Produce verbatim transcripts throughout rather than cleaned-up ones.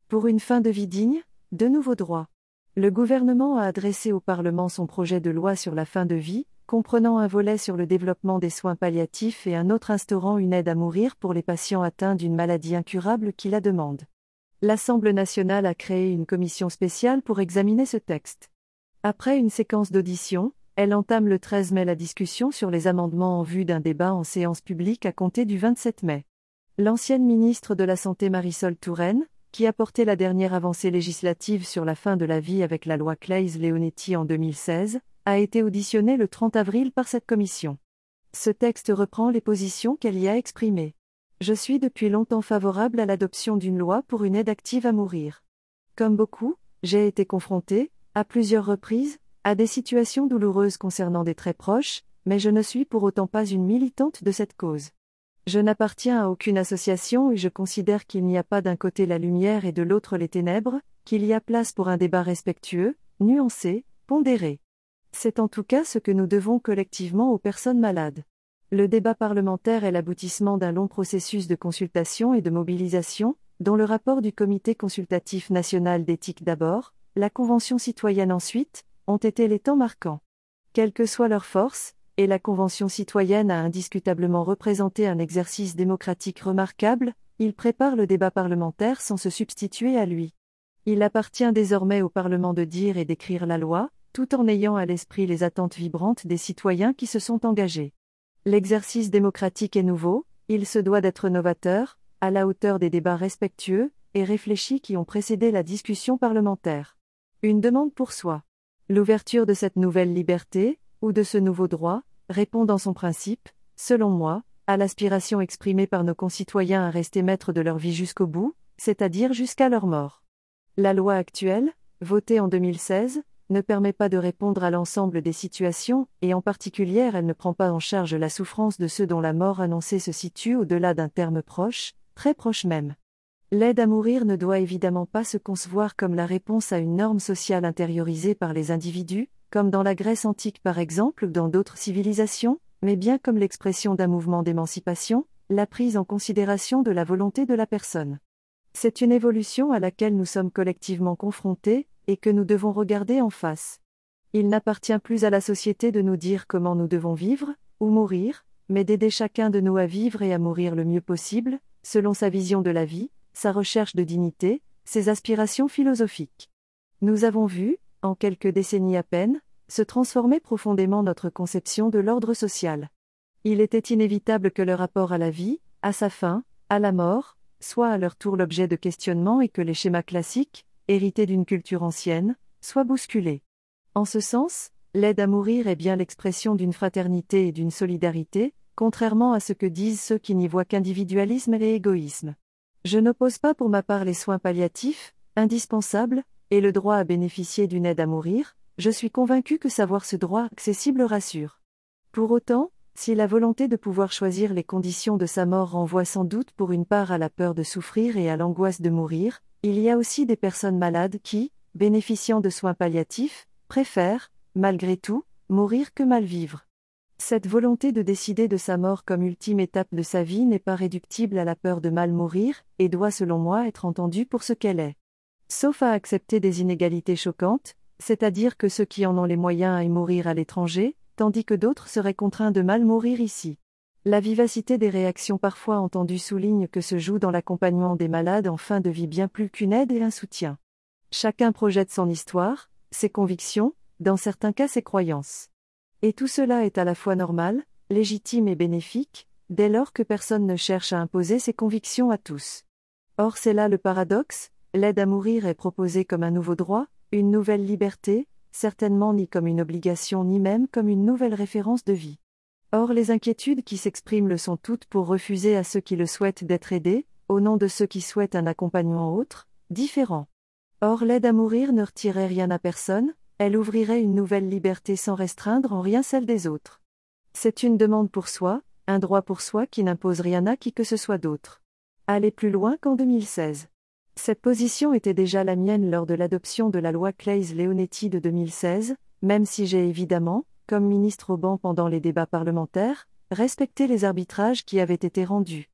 Pour une fin de vie digne, de nouveaux droits. Le gouvernement a adressé au Parlement son projet de loi sur la fin de vie, comprenant un volet sur le développement des soins palliatifs et un autre instaurant une aide à mourir pour les patients atteints d'une maladie incurable qui la demandent. L'Assemblée nationale a créé une commission spéciale pour examiner ce texte. Après une séquence d'auditions, elle entame le treize mai la discussion sur les amendements en vue d'un débat en séance publique à compter du vingt-sept mai. L'ancienne ministre de la Santé Marisol Touraine, qui a porté la dernière avancée législative sur la fin de la vie avec la loi Claeys-Leonetti en deux mille seize, a été auditionnée le trente avril par cette commission. Ce texte reprend les positions qu'elle y a exprimées. Je suis depuis longtemps favorable à l'adoption d'une loi pour une aide active à mourir. Comme beaucoup, j'ai été confrontée, à plusieurs reprises, à des situations douloureuses concernant des très proches, mais je ne suis pour autant pas une militante de cette cause. Je n'appartiens à aucune association et je considère qu'il n'y a pas d'un côté la lumière et de l'autre les ténèbres, qu'il y a place pour un débat respectueux, nuancé, pondéré. C'est en tout cas ce que nous devons collectivement aux personnes malades. Le débat parlementaire est l'aboutissement d'un long processus de consultation et de mobilisation, dont le rapport du Comité consultatif national d'éthique d'abord, la Convention citoyenne ensuite, ont été les temps marquants. Quelle que soit leur force, et la Convention citoyenne a indiscutablement représenté un exercice démocratique remarquable, il prépare le débat parlementaire sans se substituer à lui. Il appartient désormais au Parlement de dire et d'écrire la loi, tout en ayant à l'esprit les attentes vibrantes des citoyens qui se sont engagés. L'exercice démocratique est nouveau, il se doit d'être novateur, à la hauteur des débats respectueux et réfléchis qui ont précédé la discussion parlementaire. Une demande pour soi. L'ouverture de cette nouvelle liberté, ou de ce nouveau droit, répond dans son principe, selon moi, à l'aspiration exprimée par nos concitoyens à rester maîtres de leur vie jusqu'au bout, c'est-à-dire jusqu'à leur mort. La loi actuelle, votée en deux mille seize, ne permet pas de répondre à l'ensemble des situations, et en particulier elle ne prend pas en charge la souffrance de ceux dont la mort annoncée se situe au-delà d'un terme proche, très proche même. L'aide à mourir ne doit évidemment pas se concevoir comme la réponse à une norme sociale intériorisée par les individus, comme dans la Grèce antique par exemple ou dans d'autres civilisations, mais bien comme l'expression d'un mouvement d'émancipation, la prise en considération de la volonté de la personne. C'est une évolution à laquelle nous sommes collectivement confrontés, et que nous devons regarder en face. Il n'appartient plus à la société de nous dire comment nous devons vivre, ou mourir, mais d'aider chacun de nous à vivre et à mourir le mieux possible, selon sa vision de la vie, sa recherche de dignité, ses aspirations philosophiques. Nous avons vu, en quelques décennies à peine, se transformer profondément notre conception de l'ordre social. Il était inévitable que le rapport à la vie, à sa fin, à la mort, soit à leur tour l'objet de questionnements et que les schémas classiques, hérités d'une culture ancienne, soient bousculés. En ce sens, l'aide à mourir est bien l'expression d'une fraternité et d'une solidarité, contrairement à ce que disent ceux qui n'y voient qu'individualisme et égoïsme. Je n'oppose pas pour ma part les soins palliatifs, indispensables, et le droit à bénéficier d'une aide à mourir, je suis convaincu que savoir ce droit accessible rassure. Pour autant, si la volonté de pouvoir choisir les conditions de sa mort renvoie sans doute pour une part à la peur de souffrir et à l'angoisse de mourir, il y a aussi des personnes malades qui, bénéficiant de soins palliatifs, préfèrent, malgré tout, mourir que mal vivre. Cette volonté de décider de sa mort comme ultime étape de sa vie n'est pas réductible à la peur de mal mourir, et doit selon moi être entendue pour ce qu'elle est. Sauf à accepter des inégalités choquantes, c'est-à-dire que ceux qui en ont les moyens aillent mourir à l'étranger, tandis que d'autres seraient contraints de mal mourir ici. La vivacité des réactions parfois entendues souligne que se joue dans l'accompagnement des malades en fin de vie bien plus qu'une aide et un soutien. Chacun projette son histoire, ses convictions, dans certains cas ses croyances. Et tout cela est à la fois normal, légitime et bénéfique, dès lors que personne ne cherche à imposer ses convictions à tous. Or c'est là le paradoxe, l'aide à mourir est proposée comme un nouveau droit, une nouvelle liberté, certainement ni comme une obligation ni même comme une nouvelle référence de vie. Or les inquiétudes qui s'expriment le sont toutes pour refuser à ceux qui le souhaitent d'être aidés, au nom de ceux qui souhaitent un accompagnement autre, différent. Or l'aide à mourir ne retirerait rien à personne, elle ouvrirait une nouvelle liberté sans restreindre en rien celle des autres. C'est une demande pour soi, un droit pour soi qui n'impose rien à qui que ce soit d'autre. Aller plus loin qu'en deux mille seize. Cette position était déjà la mienne lors de l'adoption de la loi Claeys-Leonetti de deux mille seize, même si j'ai évidemment, comme ministre au banc pendant les débats parlementaires, respecté les arbitrages qui avaient été rendus.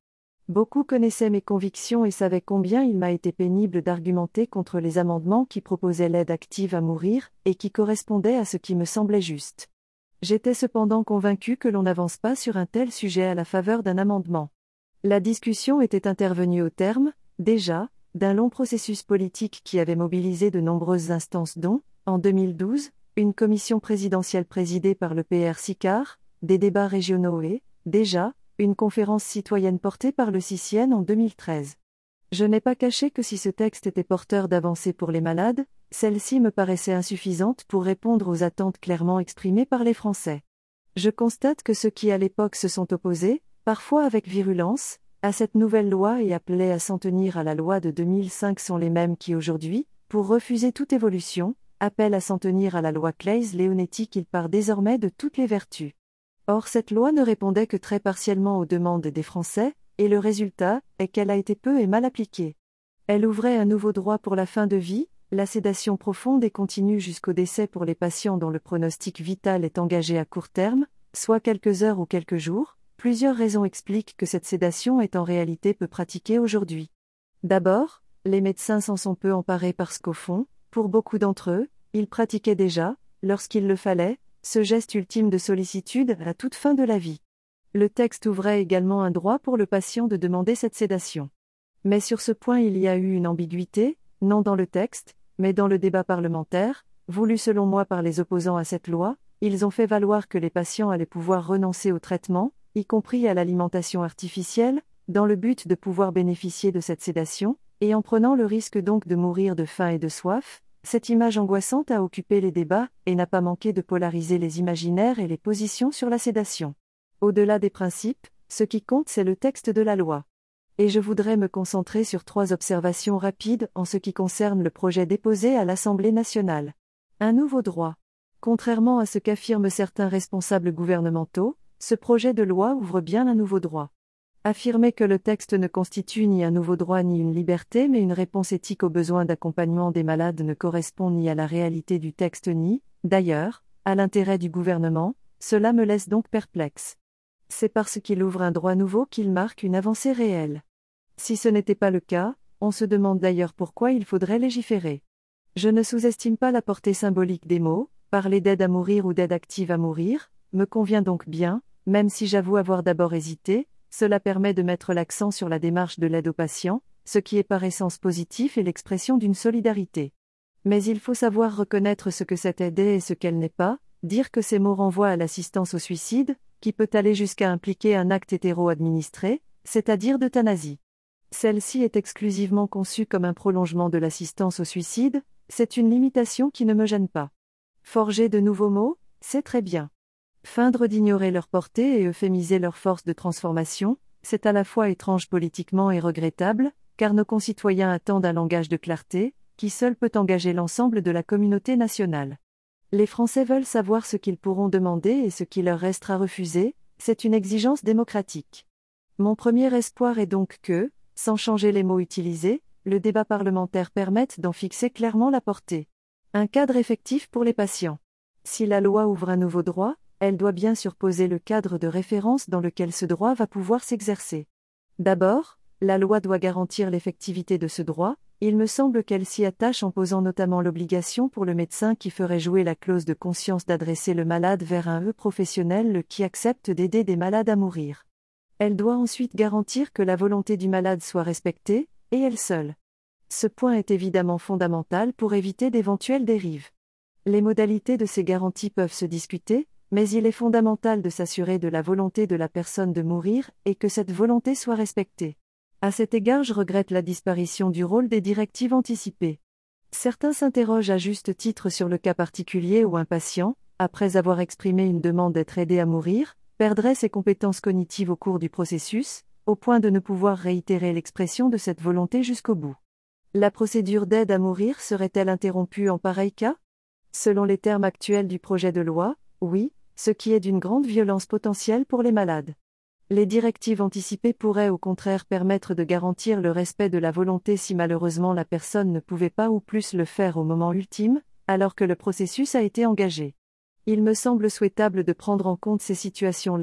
Beaucoup connaissaient mes convictions et savaient combien il m'a été pénible d'argumenter contre les amendements qui proposaient l'aide active à mourir, et qui correspondaient à ce qui me semblait juste. J'étais cependant convaincu que l'on n'avance pas sur un tel sujet à la faveur d'un amendement. La discussion était intervenue au terme, déjà, d'un long processus politique qui avait mobilisé de nombreuses instances dont, en deux mille douze, une commission présidentielle présidée par le P R Sicard, des débats régionaux et, déjà, une conférence citoyenne portée par le C I C I N en deux mille treize. Je n'ai pas caché que si ce texte était porteur d'avancées pour les malades, celle-ci me paraissait insuffisante pour répondre aux attentes clairement exprimées par les Français. Je constate que ceux qui à l'époque se sont opposés, parfois avec virulence, à cette nouvelle loi et appelaient à s'en tenir à la loi de deux mille cinq sont les mêmes qui aujourd'hui, pour refuser toute évolution, appellent à s'en tenir à la loi Claeys-Leonetti qu'il part désormais de toutes les vertus. Or cette loi ne répondait que très partiellement aux demandes des Français, et le résultat est qu'elle a été peu et mal appliquée. Elle ouvrait un nouveau droit pour la fin de vie, la sédation profonde et continue jusqu'au décès pour les patients dont le pronostic vital est engagé à court terme, soit quelques heures ou quelques jours. Plusieurs raisons expliquent que cette sédation est en réalité peu pratiquée aujourd'hui. D'abord, les médecins s'en sont peu emparés parce qu'au fond, pour beaucoup d'entre eux, ils pratiquaient déjà, lorsqu'il le fallait, ce geste ultime de sollicitude à toute fin de la vie. Le texte ouvrait également un droit pour le patient de demander cette sédation. Mais sur ce point il y a eu une ambiguïté, non dans le texte, mais dans le débat parlementaire, voulu selon moi par les opposants à cette loi. Ils ont fait valoir que les patients allaient pouvoir renoncer au traitement, y compris à l'alimentation artificielle, dans le but de pouvoir bénéficier de cette sédation, et en prenant le risque donc de mourir de faim et de soif. Cette image angoissante a occupé les débats, et n'a pas manqué de polariser les imaginaires et les positions sur la sédation. Au-delà des principes, ce qui compte c'est le texte de la loi. Et je voudrais me concentrer sur trois observations rapides en ce qui concerne le projet déposé à l'Assemblée nationale. Un nouveau droit. Contrairement à ce qu'affirment certains responsables gouvernementaux, ce projet de loi ouvre bien un nouveau droit. Affirmer que le texte ne constitue ni un nouveau droit ni une liberté mais une réponse éthique aux besoins d'accompagnement des malades ne correspond ni à la réalité du texte ni, d'ailleurs, à l'intérêt du gouvernement. Cela me laisse donc perplexe. C'est parce qu'il ouvre un droit nouveau qu'il marque une avancée réelle. Si ce n'était pas le cas, on se demande d'ailleurs pourquoi il faudrait légiférer. Je ne sous-estime pas la portée symbolique des mots, parler d'aide à mourir ou d'aide active à mourir, me convient donc bien, même si j'avoue avoir d'abord hésité. Cela permet de mettre l'accent sur la démarche de l'aide aux patients, ce qui est par essence positif et l'expression d'une solidarité. Mais il faut savoir reconnaître ce que c'est aider et ce qu'elle n'est pas, dire que ces mots renvoient à l'assistance au suicide, qui peut aller jusqu'à impliquer un acte hétéro-administré, c'est-à-dire d'euthanasie. Celle-ci est exclusivement conçue comme un prolongement de l'assistance au suicide, c'est une limitation qui ne me gêne pas. Forger de nouveaux mots, c'est très bien. Feindre d'ignorer leur portée et euphémiser leur force de transformation, c'est à la fois étrange politiquement et regrettable, car nos concitoyens attendent un langage de clarté, qui seul peut engager l'ensemble de la communauté nationale. Les Français veulent savoir ce qu'ils pourront demander et ce qui leur restera refusé, c'est une exigence démocratique. Mon premier espoir est donc que, sans changer les mots utilisés, le débat parlementaire permette d'en fixer clairement la portée. Un cadre effectif pour les patients. Si la loi ouvre un nouveau droit, elle doit bien surposer le cadre de référence dans lequel ce droit va pouvoir s'exercer. D'abord, la loi doit garantir l'effectivité de ce droit. Il me semble qu'elle s'y attache en posant notamment l'obligation pour le médecin qui ferait jouer la clause de conscience d'adresser le malade vers un E professionnel qui accepte d'aider des malades à mourir. Elle doit ensuite garantir que la volonté du malade soit respectée, et elle seule. Ce point est évidemment fondamental pour éviter d'éventuelles dérives. Les modalités de ces garanties peuvent se discuter, mais il est fondamental de s'assurer de la volonté de la personne de mourir et que cette volonté soit respectée. À cet égard, je regrette la disparition du rôle des directives anticipées. Certains s'interrogent à juste titre sur le cas particulier où un patient, après avoir exprimé une demande d'être aidé à mourir, perdrait ses compétences cognitives au cours du processus, au point de ne pouvoir réitérer l'expression de cette volonté jusqu'au bout. La procédure d'aide à mourir serait-elle interrompue en pareil cas ? Selon les termes actuels du projet de loi, oui, ce qui est d'une grande violence potentielle pour les malades. Les directives anticipées pourraient au contraire permettre de garantir le respect de la volonté si malheureusement la personne ne pouvait pas ou plus le faire au moment ultime, alors que le processus a été engagé. Il me semble souhaitable de prendre en compte ces situations-là,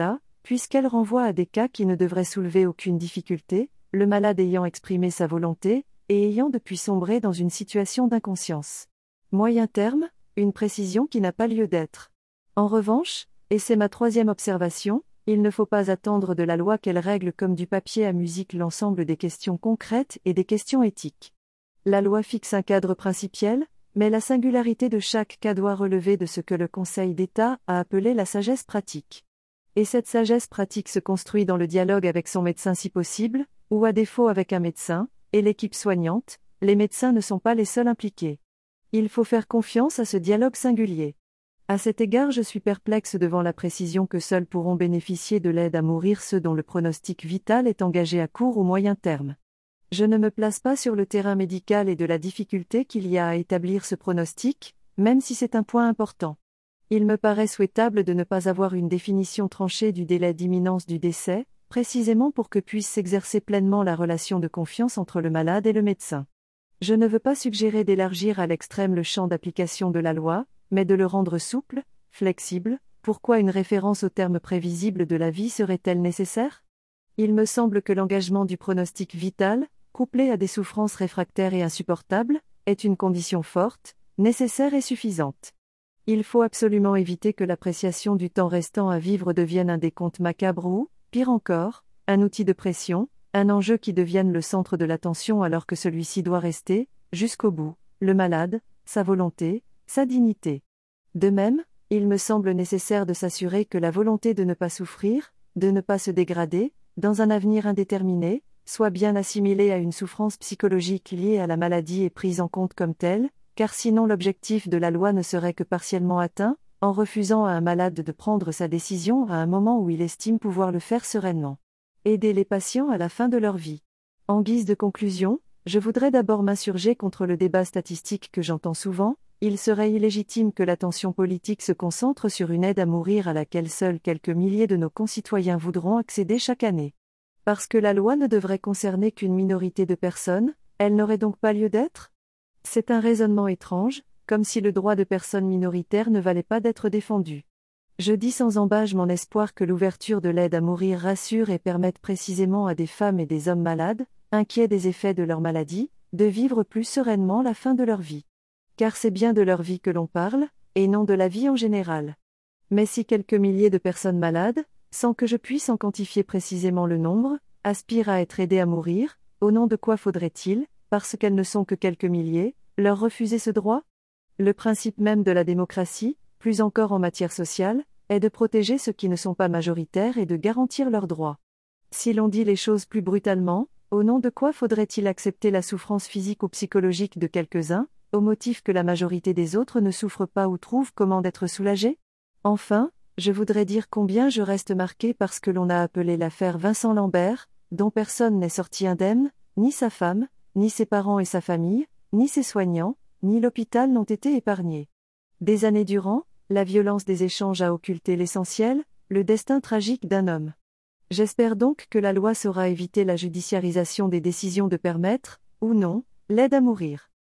puisqu'elle renvoie à des cas qui ne devraient soulever aucune difficulté, le malade ayant exprimé sa volonté, et ayant depuis sombré dans une situation d'inconscience. Moyen terme, une précision qui n'a pas lieu d'être. En revanche, et c'est ma troisième observation, il ne faut pas attendre de la loi qu'elle règle comme du papier à musique l'ensemble des questions concrètes et des questions éthiques. La loi fixe un cadre principiel, mais la singularité de chaque cas doit relever de ce que le Conseil d'État a appelé la sagesse pratique. Et cette sagesse pratique se construit dans le dialogue avec son médecin si possible, ou à défaut avec un médecin, et l'équipe soignante. Les médecins ne sont pas les seuls impliqués. Il faut faire confiance à ce dialogue singulier. À cet égard, je suis perplexe devant la précision que seuls pourront bénéficier de l'aide à mourir ceux dont le pronostic vital est engagé à court ou moyen terme. Je ne me place pas sur le terrain médical et de la difficulté qu'il y a à établir ce pronostic, même si c'est un point important. Il me paraît souhaitable de ne pas avoir une définition tranchée du délai d'imminence du décès, précisément pour que puisse s'exercer pleinement la relation de confiance entre le malade et le médecin. Je ne veux pas suggérer d'élargir à l'extrême le champ d'application de la loi, mais de le rendre souple, flexible. Pourquoi une référence au terme prévisible de la vie serait-elle nécessaire ? Il me semble que l'engagement du pronostic vital, couplé à des souffrances réfractaires et insupportables, est une condition forte, nécessaire et suffisante. Il faut absolument éviter que l'appréciation du temps restant à vivre devienne un décompte macabre ou, pire encore, un outil de pression, un enjeu qui devienne le centre de l'attention alors que celui-ci doit rester, jusqu'au bout, le malade, sa volonté, sa dignité. De même, il me semble nécessaire de s'assurer que la volonté de ne pas souffrir, de ne pas se dégrader, dans un avenir indéterminé, soit bien assimilée à une souffrance psychologique liée à la maladie et prise en compte comme telle, car sinon l'objectif de la loi ne serait que partiellement atteint, en refusant à un malade de prendre sa décision à un moment où il estime pouvoir le faire sereinement. Aider les patients à la fin de leur vie. En guise de conclusion, je voudrais d'abord m'insurger contre le débat statistique que j'entends souvent. Il serait illégitime que l'attention politique se concentre sur une aide à mourir à laquelle seuls quelques milliers de nos concitoyens voudront accéder chaque année. Parce que la loi ne devrait concerner qu'une minorité de personnes, elle n'aurait donc pas lieu d'être ? C'est un raisonnement étrange, comme si le droit de personnes minoritaires ne valait pas d'être défendu. Je dis sans embâche mon espoir que l'ouverture de l'aide à mourir rassure et permette précisément à des femmes et des hommes malades, inquiets des effets de leur maladie, de vivre plus sereinement la fin de leur vie. Car c'est bien de leur vie que l'on parle, et non de la vie en général. Mais si quelques milliers de personnes malades, sans que je puisse en quantifier précisément le nombre, aspirent à être aidées à mourir, au nom de quoi faudrait-il, parce qu'elles ne sont que quelques milliers, leur refuser ce droit ? Le principe même de la démocratie, plus encore en matière sociale, est de protéger ceux qui ne sont pas majoritaires et de garantir leurs droits. Si l'on dit les choses plus brutalement, au nom de quoi faudrait-il accepter la souffrance physique ou psychologique de quelques-uns, au motif que la majorité des autres ne souffrent pas ou trouvent comment d'être soulagés ? Enfin, je voudrais dire combien je reste marqué par ce que l'on a appelé l'affaire Vincent Lambert, dont personne n'est sorti indemne, ni sa femme, ni ses parents et sa famille, ni ses soignants, ni l'hôpital n'ont été épargnés. Des années durant, la violence des échanges a occulté l'essentiel, le destin tragique d'un homme. J'espère donc que la loi saura éviter la judiciarisation des décisions de permettre, ou non, l'aide à mourir.